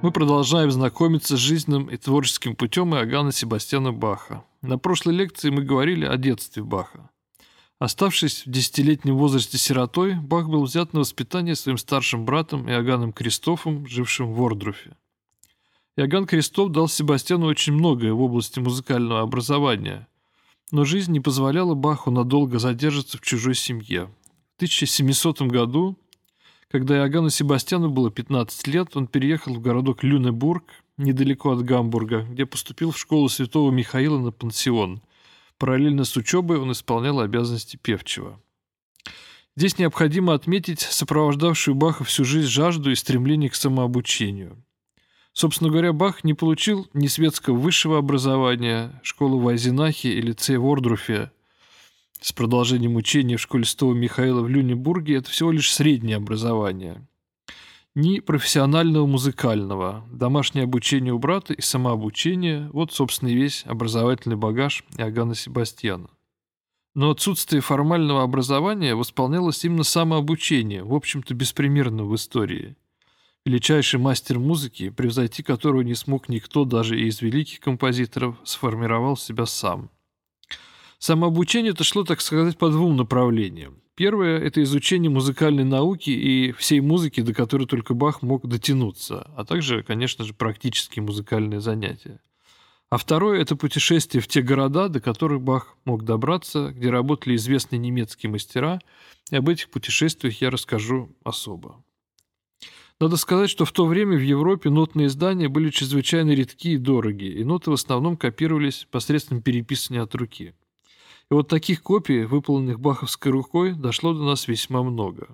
Мы продолжаем знакомиться с жизненным и творческим путем Иоганна Себастьяна Баха. На прошлой лекции мы говорили о детстве Баха. Оставшись в 10-летнем возрасте сиротой, Бах был взят на воспитание своим старшим братом Иоганном Кристофом, жившим в Вордруфе. Иоганн Кристоф дал Себастьяну очень многое в области музыкального образования, но жизнь не позволяла Баху надолго задержаться в чужой семье. В 1700 году, когда Иоганну Себастьяну было 15 лет, он переехал в городок Люнебург, недалеко от Гамбурга, где поступил в школу святого Михаила на пансион. Параллельно с учебой он исполнял обязанности певчего. Здесь необходимо отметить сопровождавшую Баха всю жизнь жажду и стремление к самообучению. Собственно говоря, Бах не получил ни светского высшего образования, школу в Айзенахе и лицее в Вордруфе с продолжением учения в школе святого Михаила в Люнебурге – это всего лишь среднее образование. Ни профессионального музыкального, домашнее обучение у брата и самообучение – вот, собственно, и весь образовательный багаж Иоганна Себастьяна. Но отсутствие формального образования восполнялось именно самообучением, в общем-то, беспримерным в истории. Величайший мастер музыки, превзойти которого не смог никто даже и из великих композиторов, сформировал себя сам. Самообучение-то шло, так сказать, по двум направлениям. Первое – это изучение музыкальной науки и всей музыки, до которой только Бах мог дотянуться, а также, конечно же, практические музыкальные занятия. А второе – это путешествие в те города, до которых Бах мог добраться, где работали известные немецкие мастера, и об этих путешествиях я расскажу особо. Надо сказать, что в то время в Европе нотные издания были чрезвычайно редки и дороги, и ноты в основном копировались посредством переписывания от руки. И вот таких копий, выполненных баховской рукой, дошло до нас весьма много.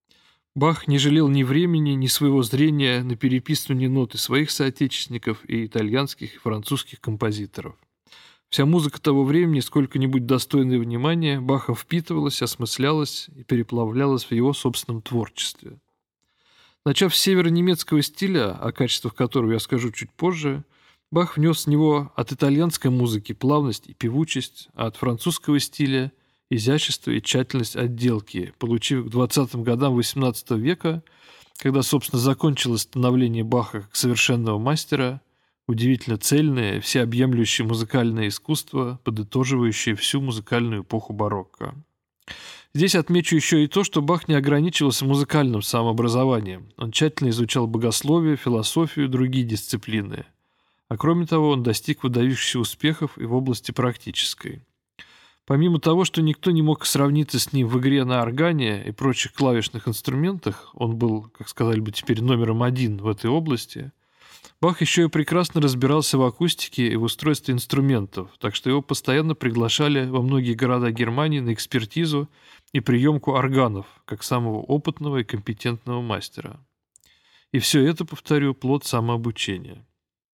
Бах не жалел ни времени, ни своего зрения на переписывание ноты своих соотечественников и итальянских, и французских композиторов. Вся музыка того времени, сколько-нибудь достойное внимания, Бахом впитывалась, осмыслялась и переплавлялась в его собственном творчестве. Начав с северонемецкого стиля, о качествах которого я скажу чуть позже, Бах внес в него от итальянской музыки плавность и певучесть, а от французского стиля – изящество и тщательность отделки, получив к 20-м годам XVIII века, когда, собственно, закончилось становление Баха как совершенного мастера, удивительно цельное, всеобъемлющее музыкальное искусство, подытоживающее всю музыкальную эпоху барокко. Здесь отмечу еще и то, что Бах не ограничивался музыкальным самообразованием. Он тщательно изучал богословие, философию и другие дисциплины. А кроме того, он достиг выдающихся успехов и в области практической. Помимо того, что никто не мог сравниться с ним в игре на органе и прочих клавишных инструментах, он был, как сказали бы теперь, номером один в этой области, Бах еще и прекрасно разбирался в акустике и в устройстве инструментов, так что его постоянно приглашали во многие города Германии на экспертизу и приемку органов, как самого опытного и компетентного мастера. И все это, повторю, плод самообучения.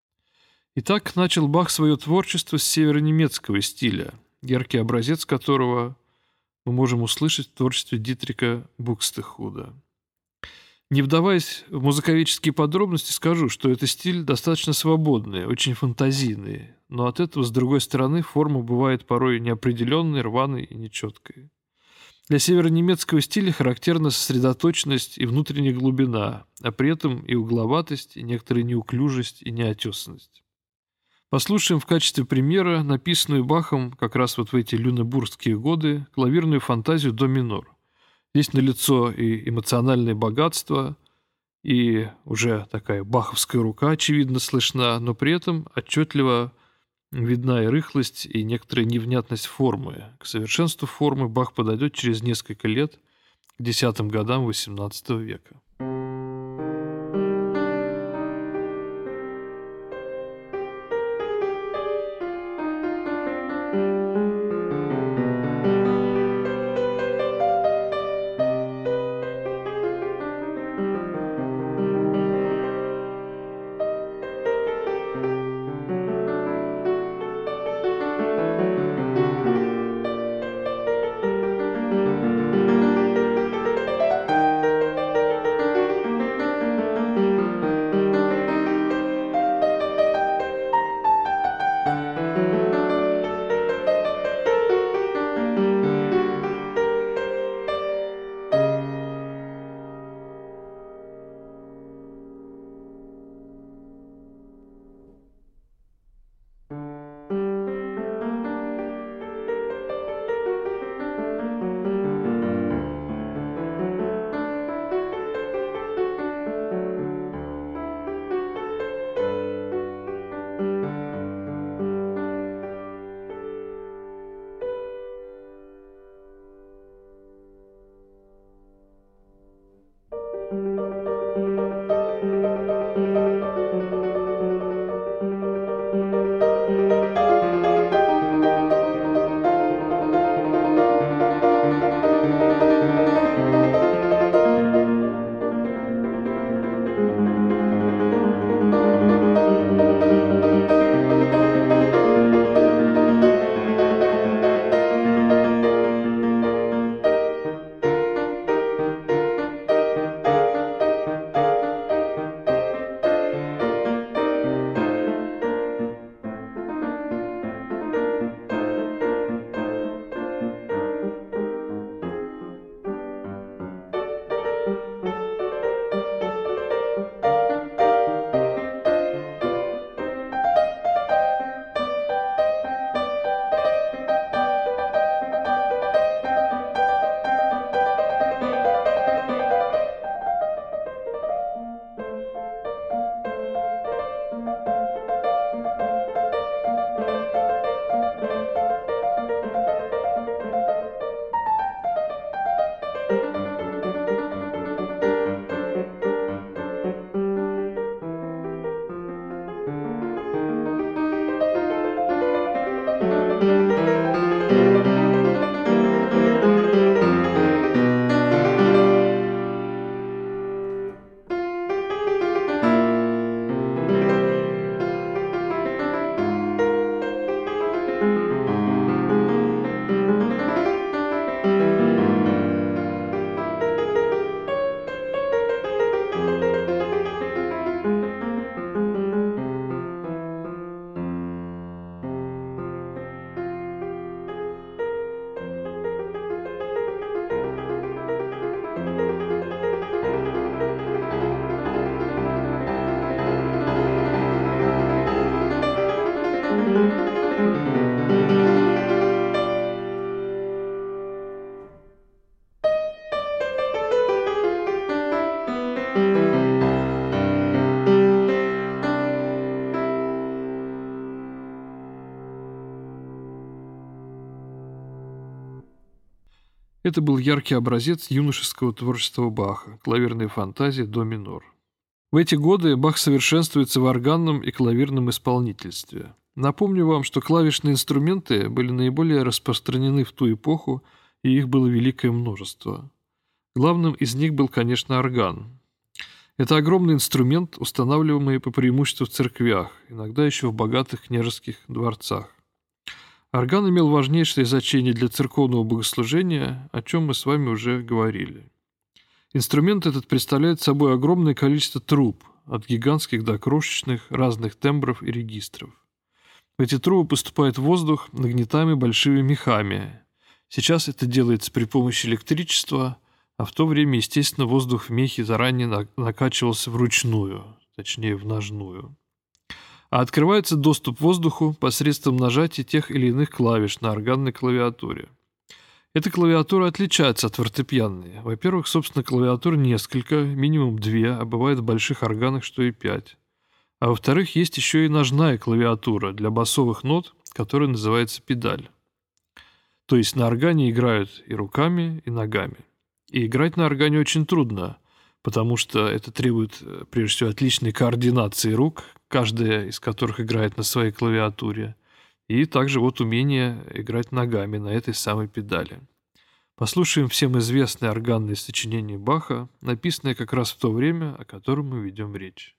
Итак, начал Бах свое творчество с северонемецкого стиля, яркий образец которого мы можем услышать в творчестве Дитрика Букстехуда. Не вдаваясь в музыковедческие подробности, скажу, что это стиль достаточно свободный, очень фантазийный, но от этого, с другой стороны, форма бывает порой неопределенной, рваной и нечеткой. Для северонемецкого стиля характерна сосредоточенность и внутренняя глубина, а при этом и угловатость, и некоторая неуклюжесть и неотесанность. Послушаем в качестве примера написанную Бахом как раз вот в эти люнебургские годы клавирную фантазию до минор. Здесь налицо и эмоциональное богатство, и уже такая баховская рука, очевидно, слышна, но при этом отчетливо видна и рыхлость, и некоторая невнятность формы. К совершенству формы Бах подойдет через несколько лет, к 10-м годам XVIII века. Это был яркий образец юношеского творчества Баха, клавирная фантазия до минор. В эти годы Бах совершенствуется в органном и клавирном исполнительстве. Напомню вам, что клавишные инструменты были наиболее распространены в ту эпоху, и их было великое множество. Главным из них был, конечно, орган. Это огромный инструмент, устанавливаемый по преимуществу в церквях, иногда еще в богатых княжеских дворцах. Орган имел важнейшее значение для церковного богослужения, о чем мы с вами уже говорили. Инструмент этот представляет собой огромное количество труб, от гигантских до крошечных, разных тембров и регистров. В эти трубы поступает воздух, нагнетаемый большими мехами. Сейчас это делается при помощи электричества, а в то время, естественно, воздух в мехе заранее накачивался вручную, точнее в ножную. А открывается доступ к воздуху посредством нажатия тех или иных клавиш на органной клавиатуре. Эта клавиатура отличается от фортепианной. Во-первых, собственно, клавиатур несколько, минимум 2, а бывает в больших органах, что и 5. А во-вторых, есть еще и ножная клавиатура для басовых нот, которая называется педаль. То есть на органе играют и руками, и ногами. И играть на органе очень трудно, потому что это требует, прежде всего, отличной координации рук, каждая из которых играет на своей клавиатуре, и также вот умение играть ногами на этой самой педали. Послушаем всем известное органное сочинение Баха, написанное как раз в то время, о котором мы ведем речь.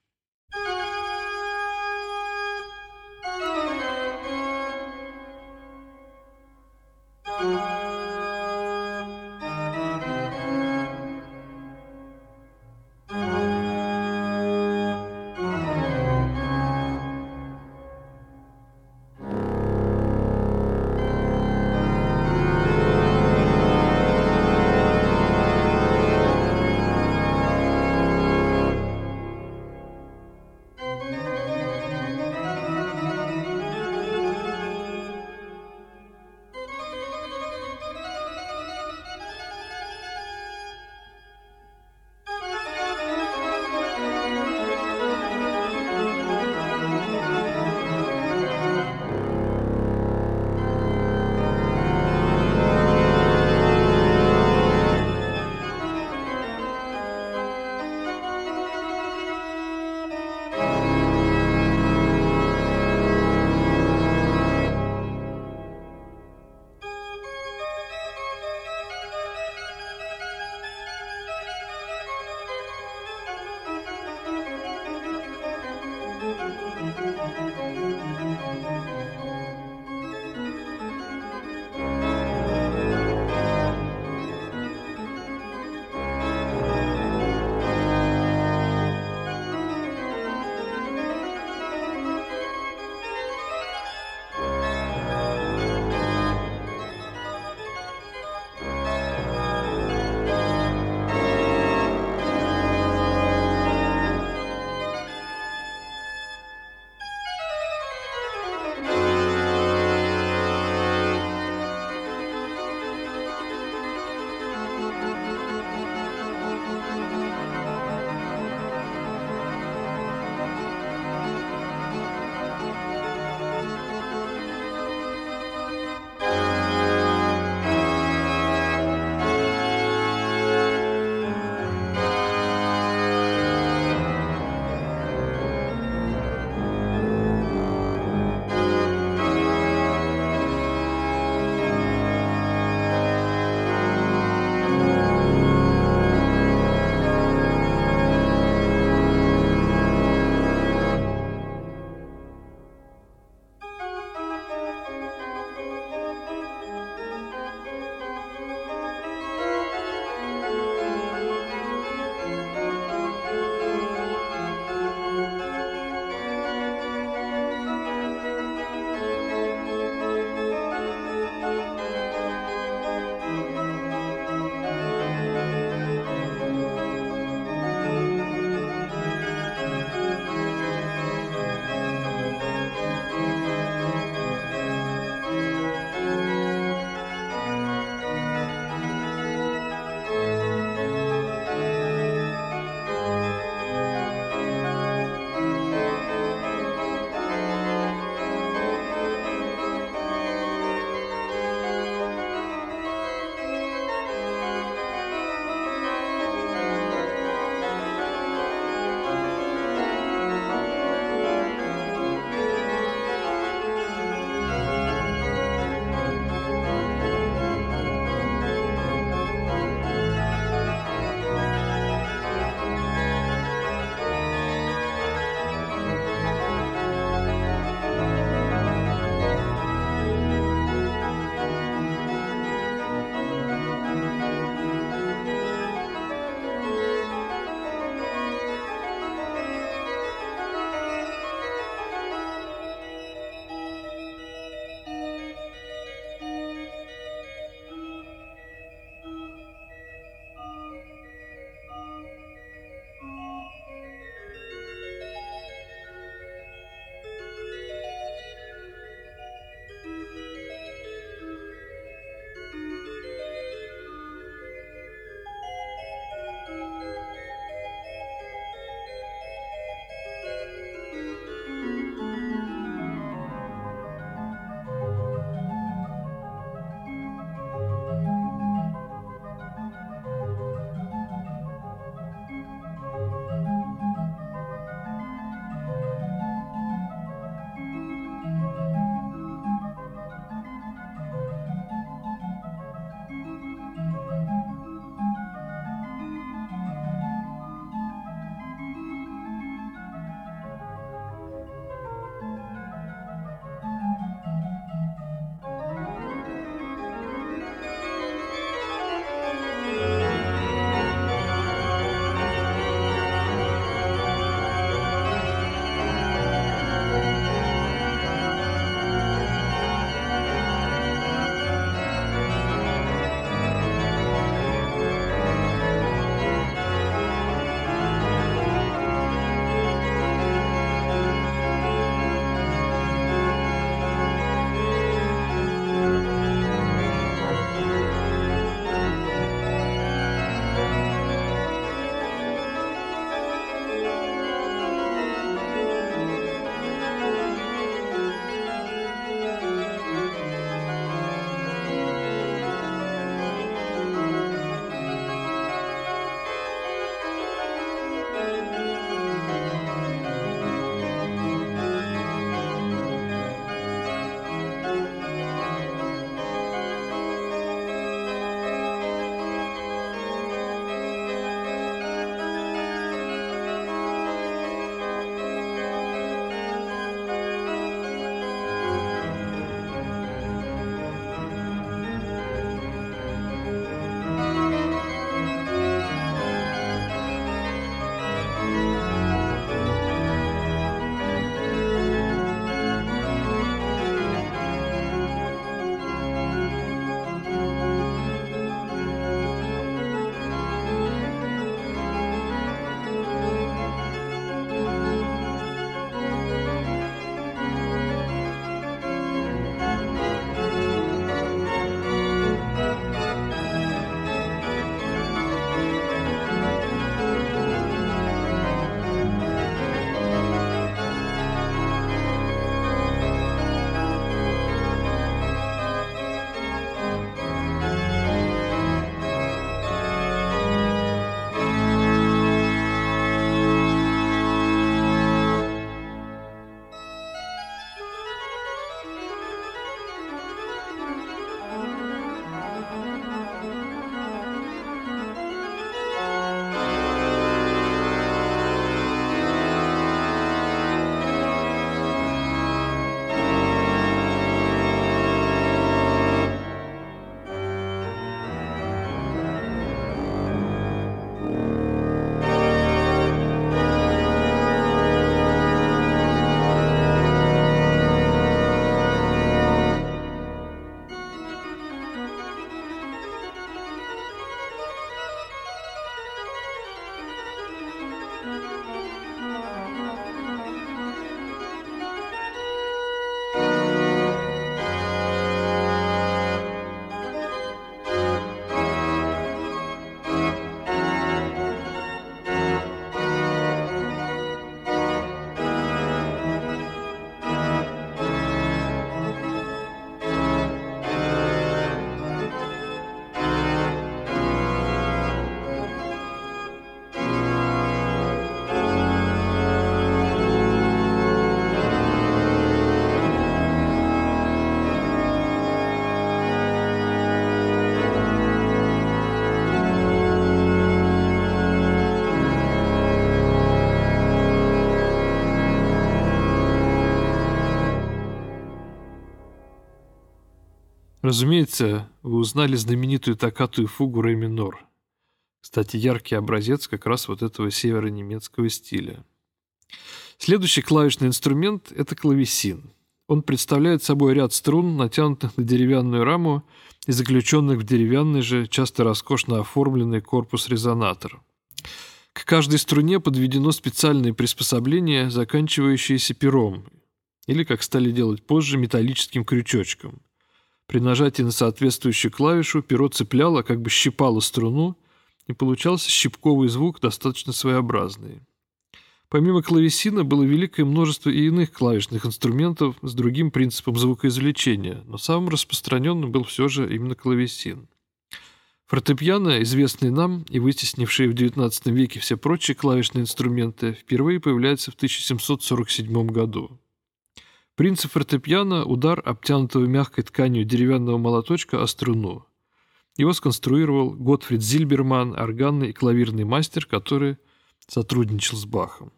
Разумеется, вы узнали знаменитую токкатую фугу ре минор. Кстати, яркий образец как раз вот этого северонемецкого стиля. Следующий клавишный инструмент – это клавесин. Он представляет собой ряд струн, натянутых на деревянную раму и заключенных в деревянный же, часто роскошно оформленный корпус-резонатор. К каждой струне подведено специальное приспособление, заканчивающееся пером, или, как стали делать позже, металлическим крючочком. При нажатии на соответствующую клавишу перо цепляло, как бы щипало струну, и получался щипковый звук, достаточно своеобразный. Помимо клавесина было великое множество и иных клавишных инструментов с другим принципом звукоизвлечения, но самым распространенным был все же именно клавесин. Фортепиано, известный нам и вытеснившие в XIX веке все прочие клавишные инструменты, впервые появляется в 1747 году. Принцип фортепиано – удар обтянутого мягкой тканью деревянного молоточка о струну. Его сконструировал Готфрид Зильберман, органный и клавирный мастер, который сотрудничал с Бахом.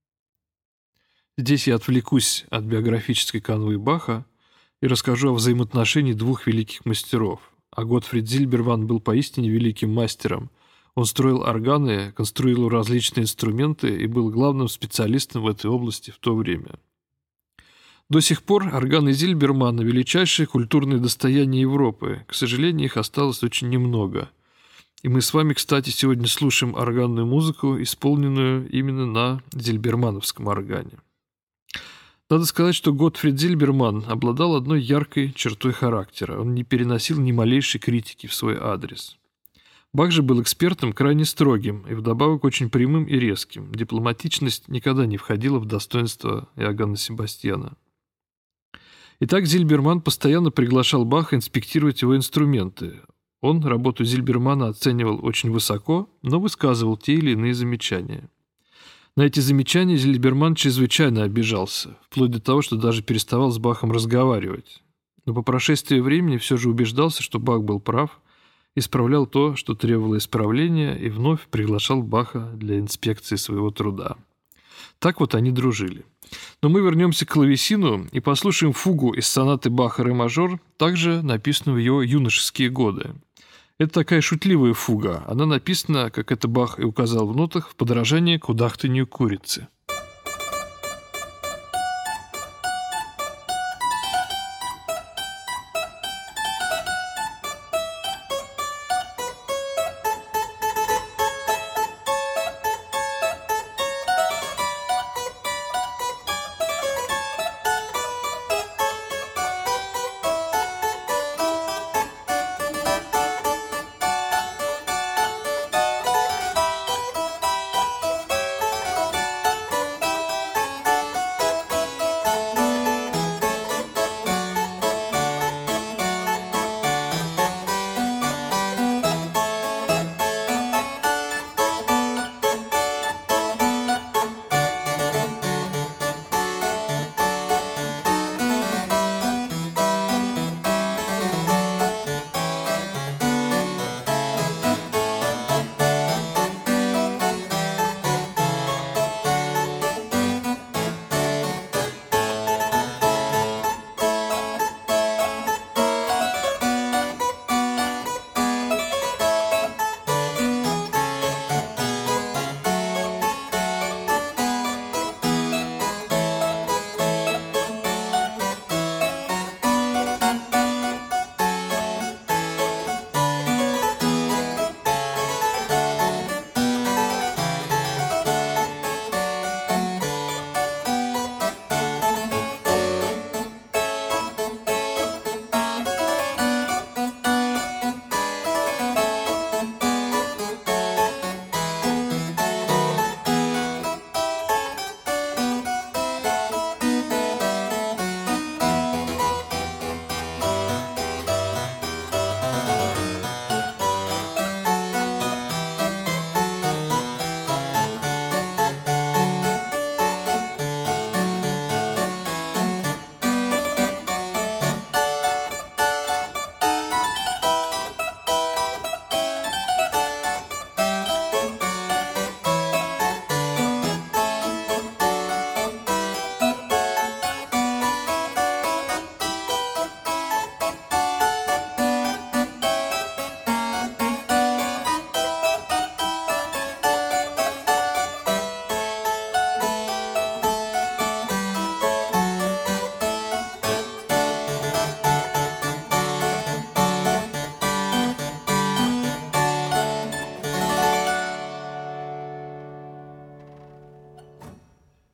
Здесь я отвлекусь от биографической канвы Баха и расскажу о взаимоотношении двух великих мастеров. А Готфрид Зильберман был поистине великим мастером. Он строил органы, конструировал различные инструменты и был главным специалистом в этой области в то время. До сих пор органы Зильбермана – величайшее культурное достояние Европы. К сожалению, их осталось очень немного. И мы с вами, кстати, сегодня слушаем органную музыку, исполненную именно на зильбермановском органе. Надо сказать, что Готфрид Зильберман обладал одной яркой чертой характера. Он не переносил ни малейшей критики в свой адрес. Бах же был экспертом крайне строгим и вдобавок очень прямым и резким. Дипломатичность никогда не входила в достоинство Иоганна Себастьяна. Итак, Зильберман постоянно приглашал Баха инспектировать его инструменты. Он работу Зильбермана оценивал очень высоко, но высказывал те или иные замечания. На эти замечания Зильберман чрезвычайно обижался, вплоть до того, что даже переставал с Бахом разговаривать. Но по прошествии времени все же убеждался, что Бах был прав, исправлял то, что требовало исправления, и вновь приглашал Баха для инспекции своего труда. Так вот они дружили. Но мы вернемся к клавесину и послушаем фугу из сонаты Баха ре мажор, также написанную в его юношеские годы. Это такая шутливая фуга. Она написана, как это Бах и указал в нотах, в подражание кудахтанью курицы.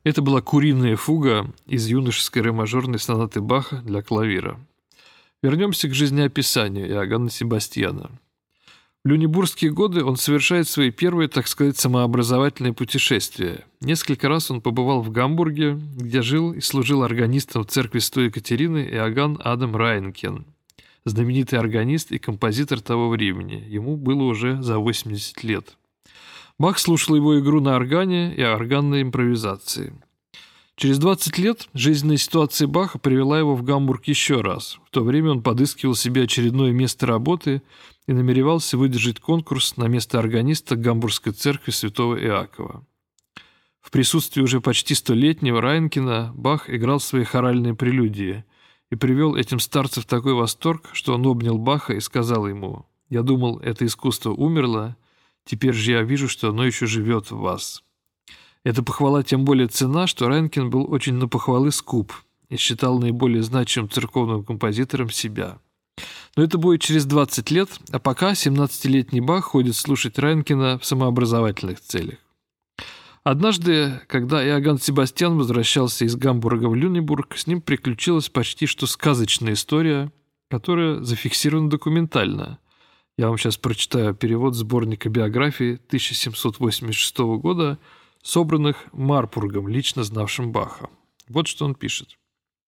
Это была куриная фуга из юношеской ре-мажорной сонаты Баха для клавира. Вернемся к жизнеописанию Иоганна Себастьяна. В люнебургские годы он совершает свои первые, так сказать, самообразовательные путешествия. Несколько раз он побывал в Гамбурге, где жил и служил органистом в церкви Святой Екатерины Иоганн Адам Райнкен, знаменитый органист и композитор того времени. Ему было уже за 80 лет. Бах слушал его игру на органе и органной импровизации. Через 20 лет жизненная ситуация Баха привела его в Гамбург еще раз. В то время он подыскивал себе очередное место работы и намеревался выдержать конкурс на место органиста Гамбургской церкви святого Иакова. В присутствии уже почти столетнего Райнкена Бах играл свои хоральные прелюдии и привел этим старца в такой восторг, что он обнял Баха и сказал ему: «Я думал, это искусство умерло, теперь же я вижу, что оно еще живет в вас». Эта похвала тем более ценна, что Райнкен был очень на похвалы скуп и считал наиболее значимым церковным композитором себя. Но это будет через 20 лет, а пока 17-летний Бах ходит слушать Райнкена в самообразовательных целях. Однажды, когда Иоганн Себастьян возвращался из Гамбурга в Люнебург, с ним приключилась почти что сказочная история, которая зафиксирована документально. Я вам сейчас прочитаю перевод сборника биографии 1786 года, собранных Марпургом, лично знавшим Баха. Вот что он пишет.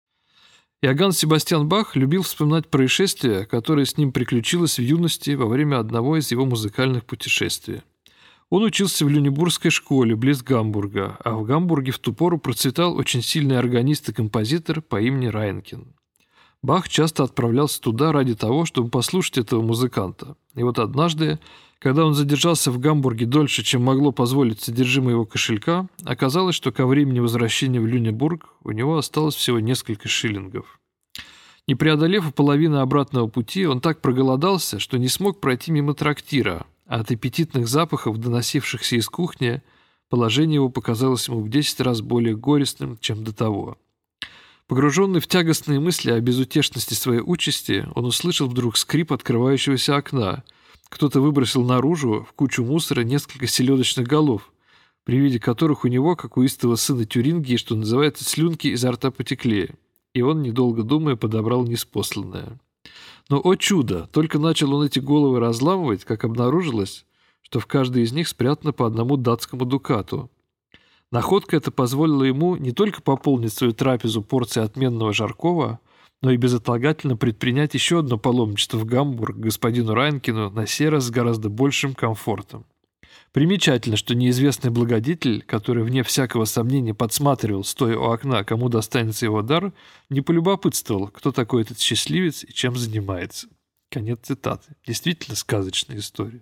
Иоганн Себастьян Бах любил вспоминать происшествие, которое с ним приключилось в юности во время одного из его музыкальных путешествий. Он учился в Люнебургской школе близ Гамбурга, а в Гамбурге в ту пору процветал очень сильный органист и композитор по имени Райнкен. Бах часто отправлялся туда ради того, чтобы послушать этого музыканта. И вот однажды, когда он задержался в Гамбурге дольше, чем могло позволить содержимое его кошелька, оказалось, что ко времени возвращения в Люнебург у него осталось всего несколько шиллингов. Не преодолев половину обратного пути, он так проголодался, что не смог пройти мимо трактира, а от аппетитных запахов, доносившихся из кухни, положение его показалось ему в 10 раз более горестным, чем до того. Погруженный в тягостные мысли о безутешности своей участи, он услышал вдруг скрип открывающегося окна. Кто-то выбросил наружу в кучу мусора несколько селедочных голов, при виде которых у него, как у истого сына Тюрингии, что называется, слюнки изо рта потекли, и он, недолго думая, подобрал ниспосланное. Но, о чудо, только начал он эти головы разламывать, как обнаружилось, что в каждой из них спрятано по одному датскому дукату. Находка эта позволила ему не только пополнить свою трапезу порцией отменного жаркого, но и безотлагательно предпринять еще одно паломничество в Гамбург к господину Райнкену, на сей раз с гораздо большим комфортом. Примечательно, что неизвестный благодетель, который, вне всякого сомнения, подсматривал, стоя у окна, кому достанется его дар, не полюбопытствовал, кто такой этот счастливец и чем занимается. Конец цитаты. Действительно сказочная история.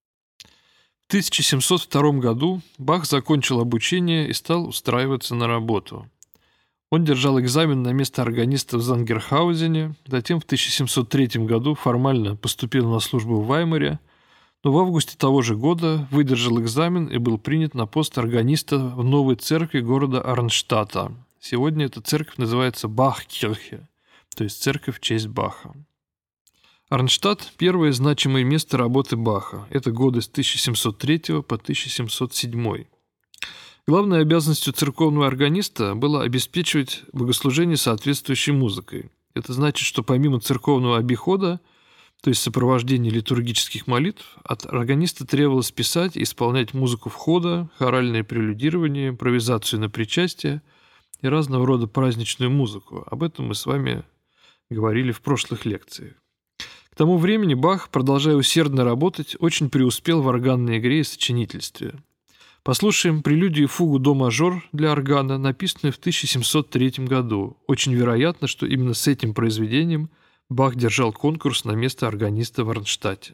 В 1702 году Бах закончил обучение и стал устраиваться на работу. Он держал экзамен на место органиста в Зангерхаузене, затем в 1703 году формально поступил на службу в Ваймаре, но в августе того же года выдержал экзамен и был принят на пост органиста в новой церкви города Арнштадта. Сегодня эта церковь называется Бахкирхе, то есть церковь в честь Баха. Арнштадт – первое значимое место работы Баха. Это годы с 1703 по 1707. Главной обязанностью церковного органиста было обеспечивать богослужение соответствующей музыкой. Это значит, что помимо церковного обихода, то есть сопровождения литургических молитв, от органиста требовалось писать и исполнять музыку входа, хоральное прелюдирование, импровизацию на причастие и разного рода праздничную музыку. Об этом мы с вами говорили в прошлых лекциях. К тому времени Бах, продолжая усердно работать, очень преуспел в органной игре и сочинительстве. Послушаем прелюдию и фугу до-мажор для органа, написанную в 1703 году. Очень вероятно, что именно с этим произведением Бах держал конкурс на место органиста в Арнштадте.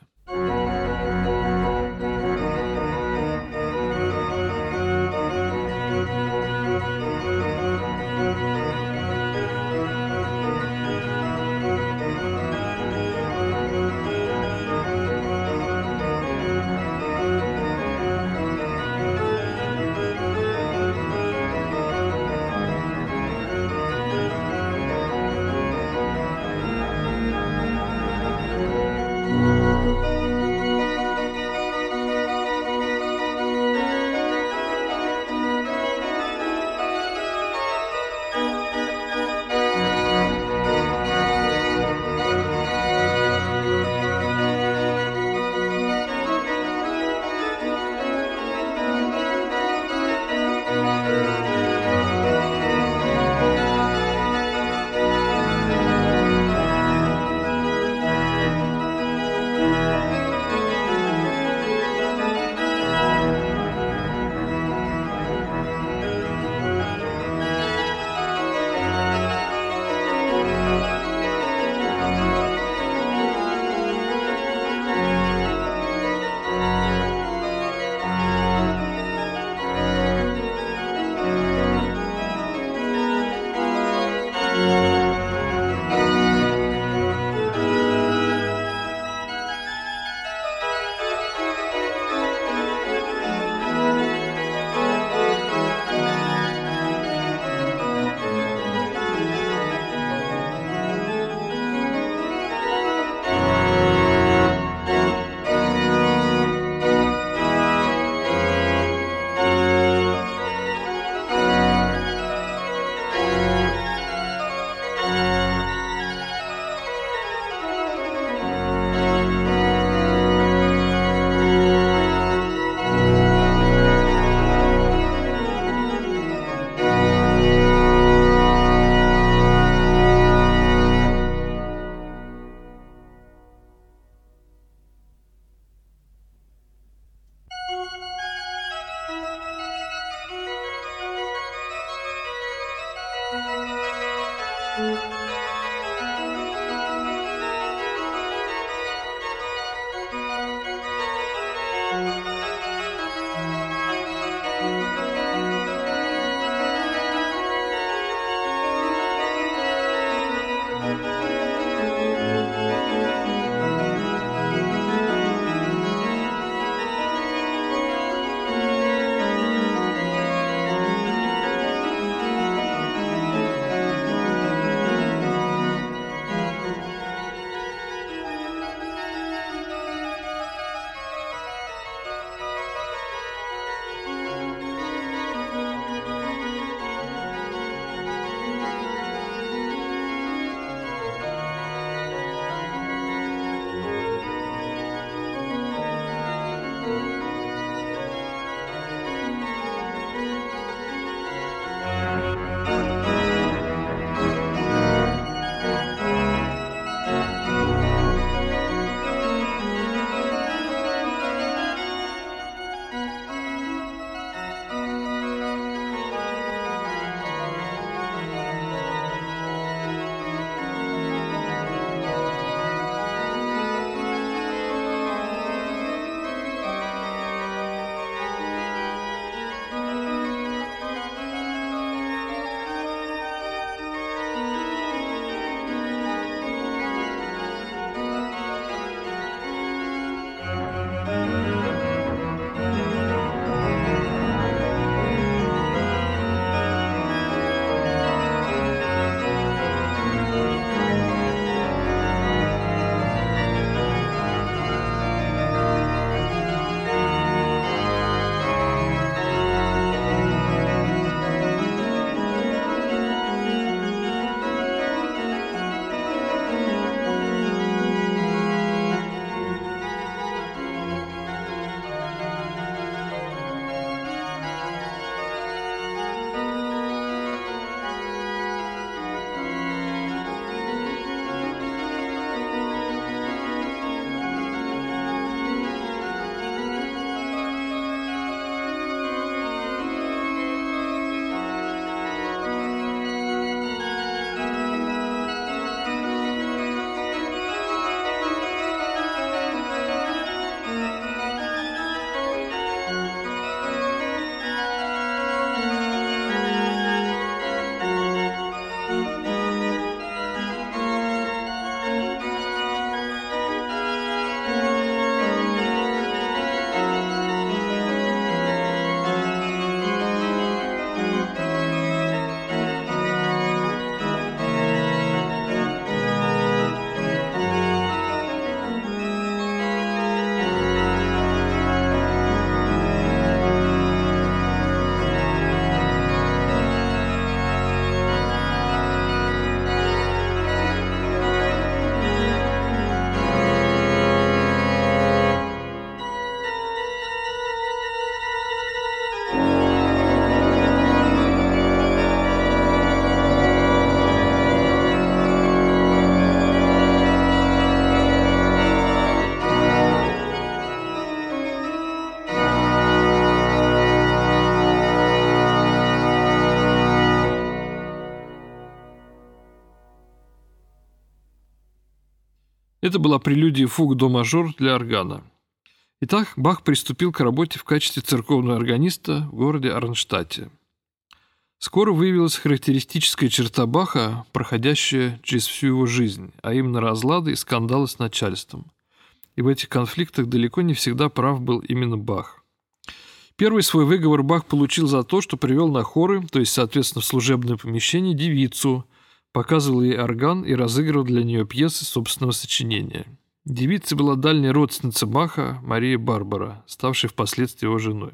Это была прелюдия фуг до мажор для органа. Итак, Бах приступил к работе в качестве церковного органиста в городе Арнштадте. Скоро выявилась характеристическая черта Баха, проходящая через всю его жизнь, а именно разлады и скандалы с начальством. И в этих конфликтах далеко не всегда прав был именно Бах. Первый свой выговор Бах получил за то, что привел на хоры, то есть, соответственно, в служебное помещение, девицу, показывал ей орган и разыгрывал для нее пьесы собственного сочинения. Девицей была дальняя родственница Баха, Мария Барбара, ставшая впоследствии его женой.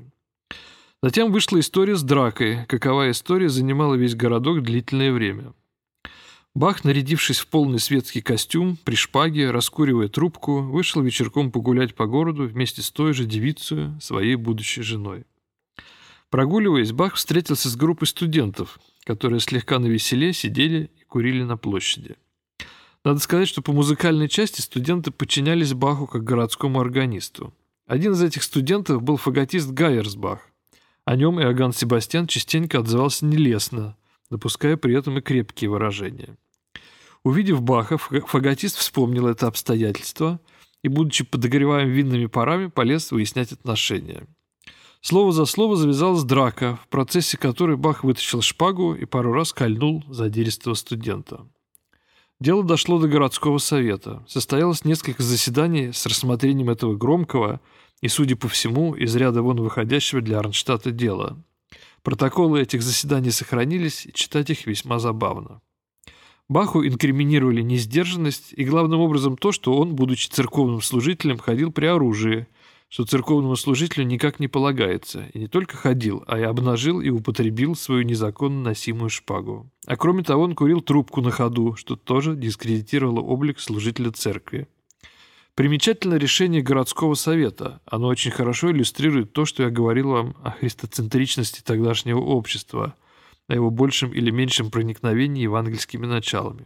Затем вышла история с дракой, каковая история занимала весь городок длительное время. Бах, нарядившись в полный светский костюм, при шпаге, раскуривая трубку, вышел вечерком погулять по городу вместе с той же девицей, своей будущей женой. Прогуливаясь, Бах встретился с группой студентов, которые слегка навеселе сидели и курили на площади. Надо сказать, что по музыкальной части студенты подчинялись Баху как городскому органисту. Один из этих студентов был фаготист Гайерсбах. О нем Иоганн Себастьян частенько отзывался нелестно, допуская при этом и крепкие выражения. Увидев Баха, фаготист вспомнил это обстоятельство и, будучи подогреваем винными парами, полез выяснять отношения. Слово за слово завязалась драка, в процессе которой Бах вытащил шпагу и пару раз кольнул задиристого студента. Дело дошло до городского совета. Состоялось несколько заседаний с рассмотрением этого громкого и, судя по всему, из ряда вон выходящего для Арнштадта дела. Протоколы этих заседаний сохранились, и читать их весьма забавно. Баху инкриминировали несдержанность и, главным образом, то, что он, будучи церковным служителем, ходил при оружии, что церковному служителю никак не полагается, и не только ходил, а и обнажил и употребил свою незаконно носимую шпагу. А кроме того, он курил трубку на ходу, что тоже дискредитировало облик служителя церкви. Примечательно решение городского совета. Оно очень хорошо иллюстрирует то, что я говорил вам о христоцентричности тогдашнего общества, о его большем или меньшем проникновении евангельскими началами.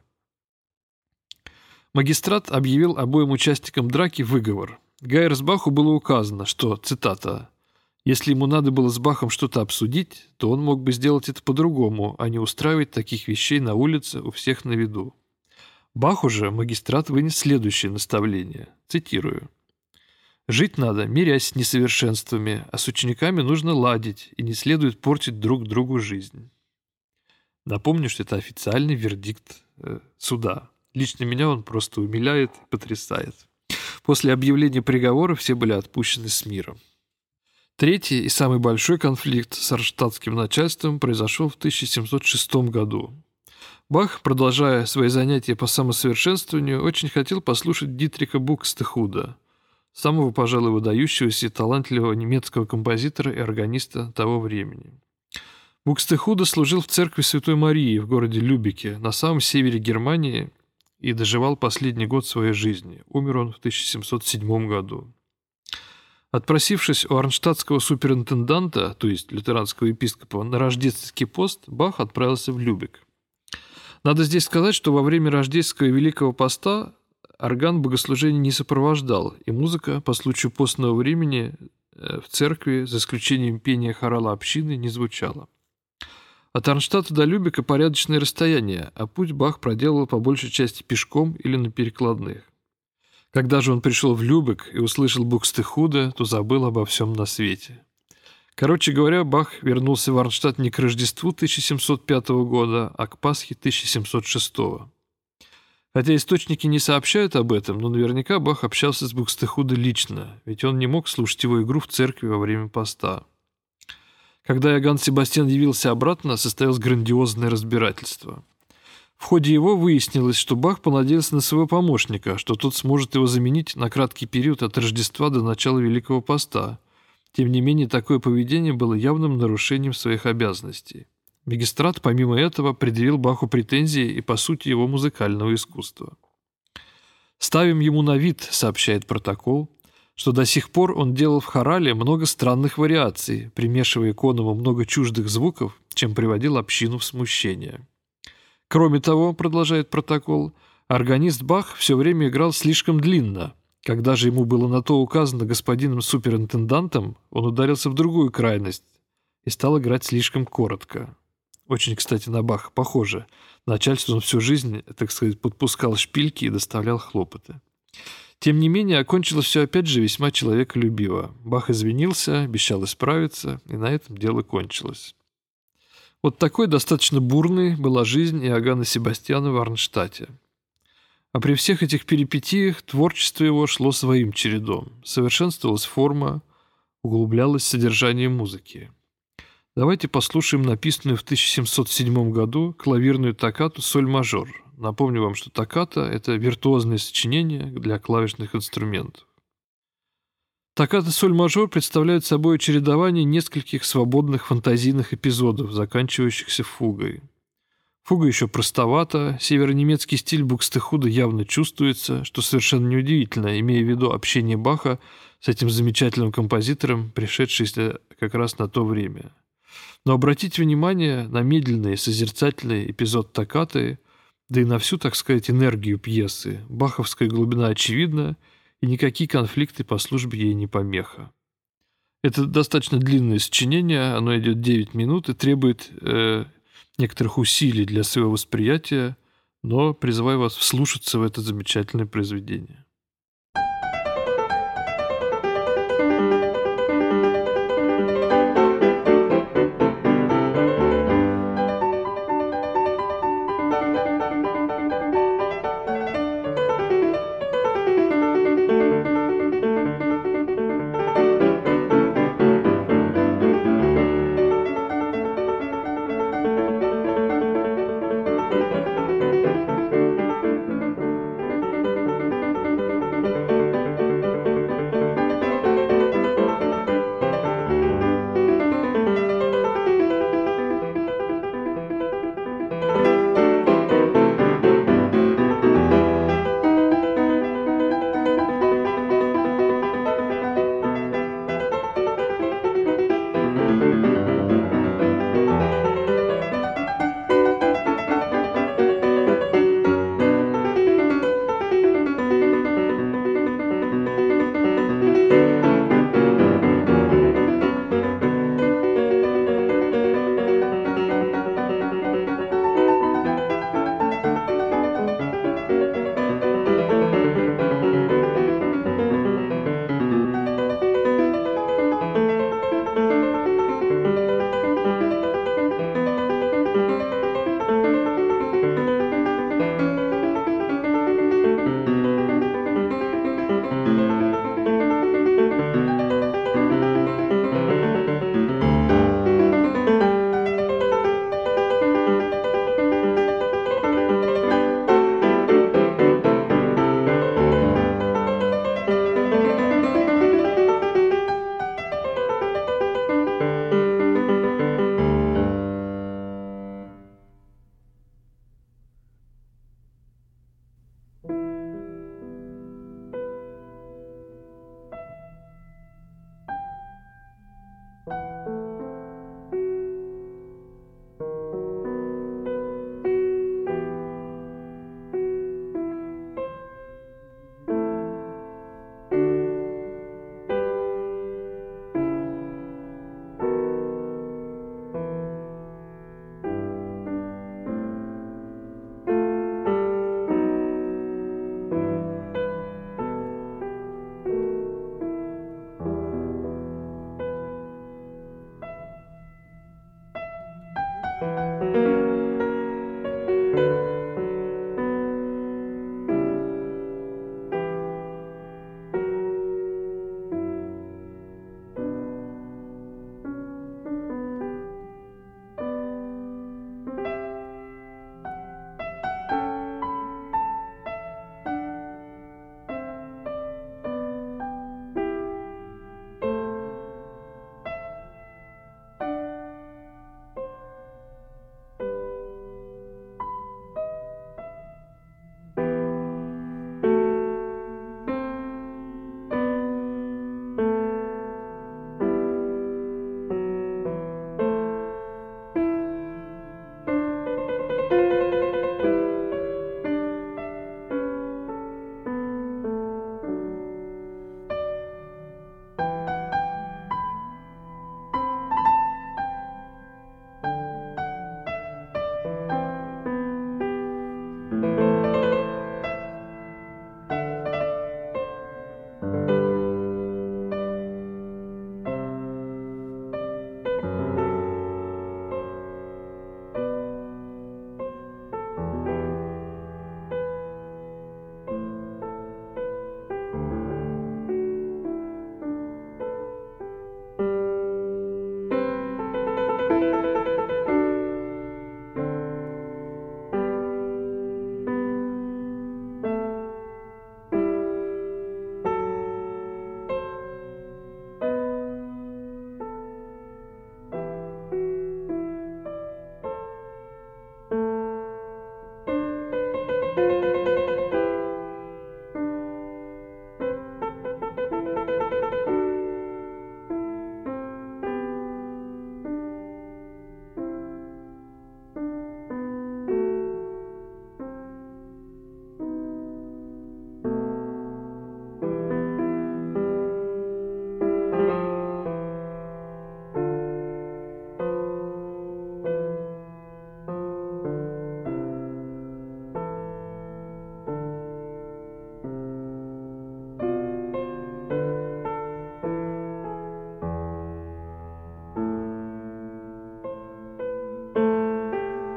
Магистрат объявил обоим участникам драки выговор. Гайерсбаху было указано, что, цитата, «если ему надо было с Бахом что-то обсудить, то он мог бы сделать это по-другому, а не устраивать таких вещей на улице у всех на виду». Баху же магистрат вынес следующее наставление, цитирую. «Жить надо, мирясь с несовершенствами, а с учениками нужно ладить, и не следует портить друг другу жизнь». Напомню, что это официальный вердикт суда. Лично меня он просто умиляет и потрясает. После объявления приговора все были отпущены с миром. Третий и самый большой конфликт с арнштадтским начальством произошел в 1706 году. Бах, продолжая свои занятия по самосовершенствованию, очень хотел послушать Дитриха Букстехуда, самого, пожалуй, выдающегося и талантливого немецкого композитора и органиста того времени. Букстехуда служил в церкви Святой Марии в городе Любеке, на самом севере Германии, и доживал последний год своей жизни. Умер он в 1707 году. Отпросившись у арнштадтского суперинтенданта, то есть лютеранского епископа, на рождественский пост, Бах отправился в Любек. Надо здесь сказать, что во время рождественского и Великого поста орган богослужения не сопровождал, и музыка по случаю постного времени в церкви, за исключением пения хорала общины, не звучала. От Арнштадта до Любека порядочное расстояние, а путь Бах проделал по большей части пешком или на перекладных. Когда же он пришел в Любек и услышал Букстехуда, то забыл обо всем на свете. Короче говоря, Бах вернулся в Арнштадт не к Рождеству 1705 года, а к Пасхе 1706. Хотя источники не сообщают об этом, но наверняка Бах общался с Букстехудой лично, ведь он не мог слушать его игру в церкви во время поста. Когда Иоганн Себастьян явился обратно, состоялось грандиозное разбирательство. В ходе его выяснилось, что Бах понадеялся на своего помощника, что тот сможет его заменить на краткий период от Рождества до начала Великого поста. Тем не менее, такое поведение было явным нарушением своих обязанностей. Магистрат, помимо этого, предъявил Баху претензии и, по сути, его музыкального искусства. «Ставим ему на вид», — сообщает протокол, что до сих пор он делал в хорале много странных вариаций, примешивая иконам много чуждых звуков, чем приводил общину в смущение. Кроме того, продолжает протокол, органист Бах все время играл слишком длинно. Когда же ему было на то указано господином суперинтендантом, он ударился в другую крайность и стал играть слишком коротко. Очень, кстати, на Баха похоже. Начальству он всю жизнь, так сказать, подпускал шпильки и доставлял хлопоты. Тем не менее, окончилось все опять же весьма человеколюбиво. Бах извинился, обещал исправиться, и на этом дело кончилось. Вот такой достаточно бурной была жизнь Иоганна Себастьяна в Арнштадте. А при всех этих перипетиях творчество его шло своим чередом. Совершенствовалась форма, углублялось содержание музыки. Давайте послушаем написанную в 1707 году клавирную токкату «Соль-мажор». Напомню вам, что токката – это виртуозное сочинение для клавишных инструментов. Токката «Соль-мажор» представляет собой чередование нескольких свободных фантазийных эпизодов, заканчивающихся фугой. Фуга еще простовата, северонемецкий стиль Букстехуда явно чувствуется, что совершенно неудивительно, имея в виду общение Баха с этим замечательным композитором, пришедшийся как раз на то время. Но обратите внимание на медленный созерцательный эпизод токкаты, да и на всю, так сказать, энергию пьесы. Баховская глубина очевидна, и никакие конфликты по службе ей не помеха. Это достаточно длинное сочинение, оно идет 9 минут и требует некоторых усилий для своего восприятия, но призываю вас вслушаться в это замечательное произведение.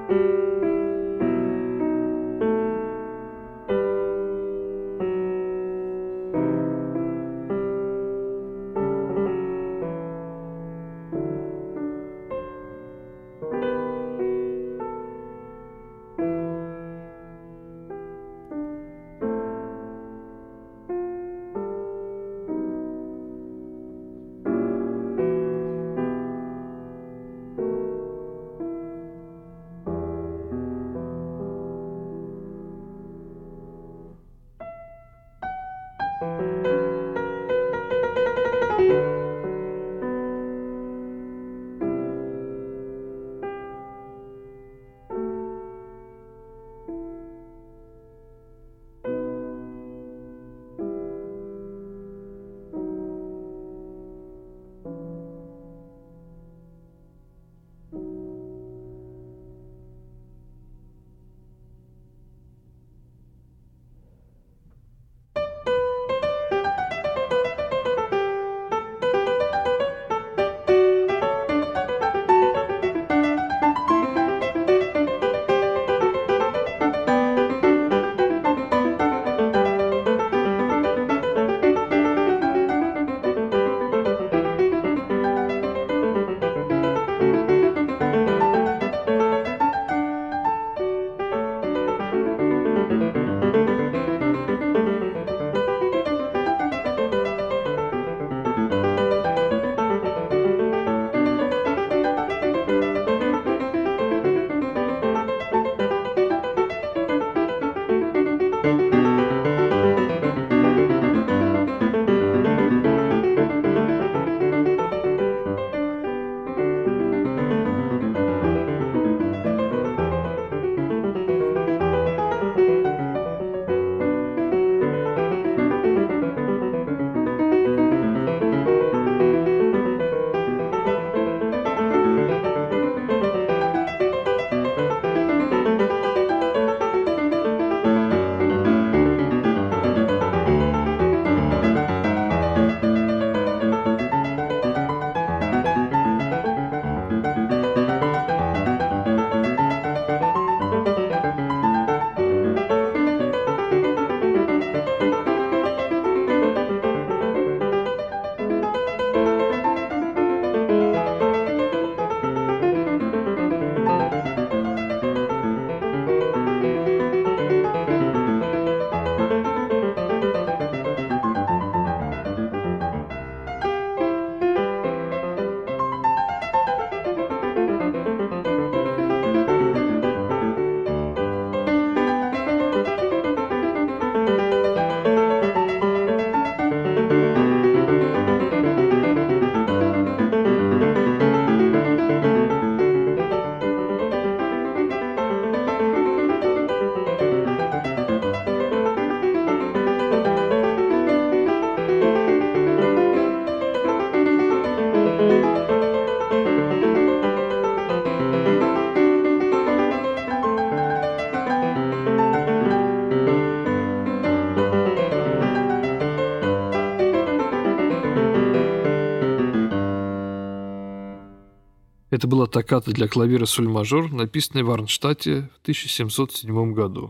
Это была токката для клавира соль-мажор, написанная в Арнштадте в 1707 году.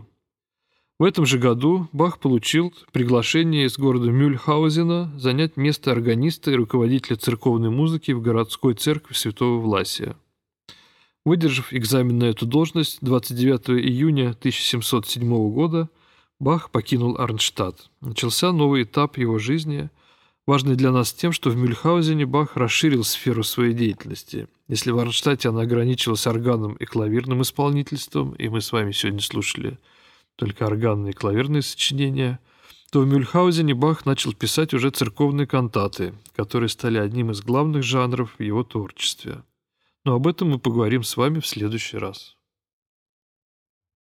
В этом же году Бах получил приглашение из города Мюльхаузена занять место органиста и руководителя церковной музыки в городской церкви Святого Власия. Выдержав экзамен на эту должность, 29 июня 1707 года Бах покинул Арнштадт. Начался новый этап его жизни, важный для нас тем, что в Мюльхаузене Бах расширил сферу своей деятельности. Если в Арнштадте она ограничилась органным и клавирным исполнительством, и мы с вами сегодня слушали только органные и клавирные сочинения, то в Мюльхаузене Бах начал писать уже церковные кантаты, которые стали одним из главных жанров в его творчестве. Но об этом мы поговорим с вами в следующий раз.